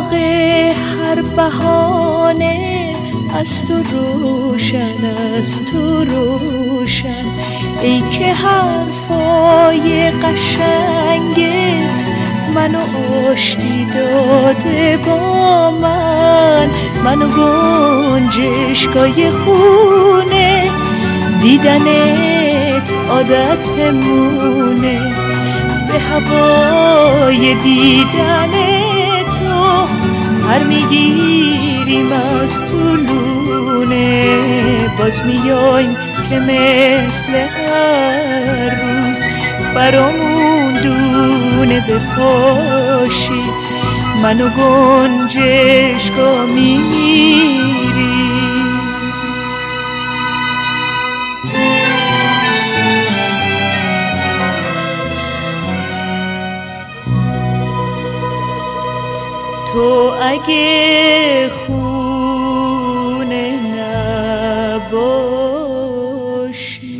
چراغ هر بهانه از تو روشن، از تو روشن. ای که حرفای قشنگت منو آشتی داده با منو گنجشگاه خونه. دیدنت عادتمونه، به هوای دیدن تو پر میگیریم از طولونه. باز میایم که مثل هر روز برامون دونه بپاشی، منو گنجشگاه میری. تو اگه خونه نباشی،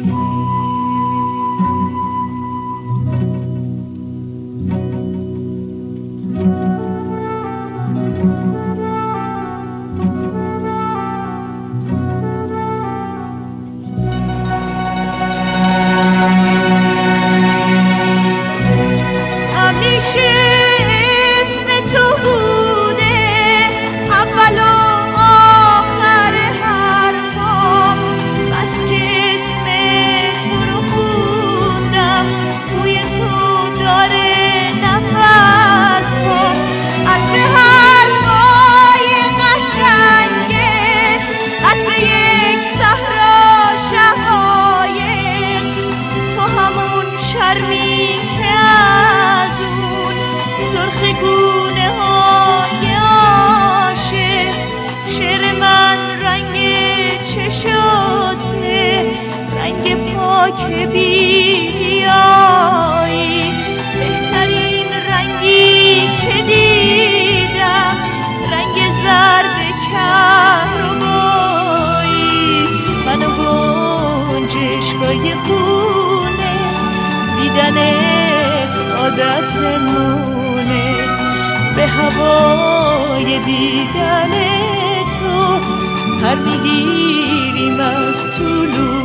همیشه اسم تو بوده اول و آخر حرفام. بس که اسم تو رو خوندم، بوی تو داره نفس‌هام. عطر حرفای قشنگت، عطر یک صحرا شقایق. تو همون شرمی که از اون سرخ گونه های عاشق. شعر من رنگ چشاته، رنگ پاک بی‌ریایی. بهترین رنگی که دیدم، رنگ زرد کهربایی. منو گنجشگاه خونه، دیدنت عادتمونه، به هوای دیدن تو پر میگیریم از طولو.